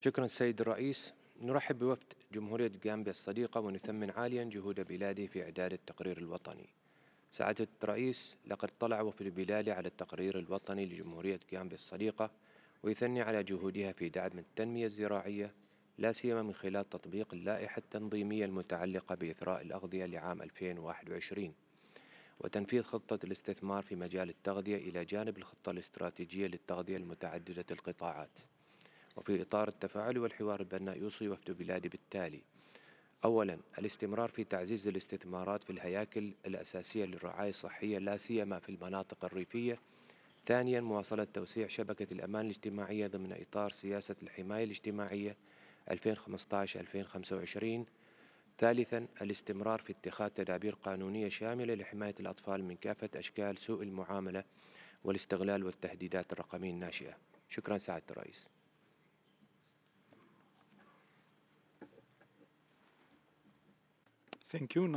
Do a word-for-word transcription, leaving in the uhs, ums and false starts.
شكرا السيد الرئيس. نرحب بوفد جمهورية غامبيا الصديقة ونثمن عاليا جهود بلاده في إعداد التقرير الوطني. سعادة الرئيس، لقد طلع وفد البلاد على التقرير الوطني لجمهورية غامبيا الصديقة ويثني على جهودها في دعم التنمية الزراعية، لا سيما من خلال تطبيق اللائحة التنظيمية المتعلقة بإثراء الأغذية لعام ألفين وواحد وعشرين وتنفيذ خطة الاستثمار في مجال التغذية إلى جانب الخطة الاستراتيجية للتغذية المتعددة القطاعات. وفي إطار التفاعل والحوار البناء، يوصي وفد بلادي بالتالي: أولاً، الاستمرار في تعزيز الاستثمارات في الهياكل الأساسية للرعاية الصحية، لا سيما في المناطق الريفية. ثانياً، مواصلة توسيع شبكة الأمان الاجتماعية ضمن إطار سياسة الحماية الاجتماعية ألفين وخمسة عشر ألفين وخمسة وعشرين. ثالثاً، الاستمرار في اتخاذ تدابير قانونية شاملة لحماية الأطفال من كافة أشكال سوء المعاملة والاستغلال والتهديدات الرقمية الناشئة. شكراً سعادة الرئيس. Thank you.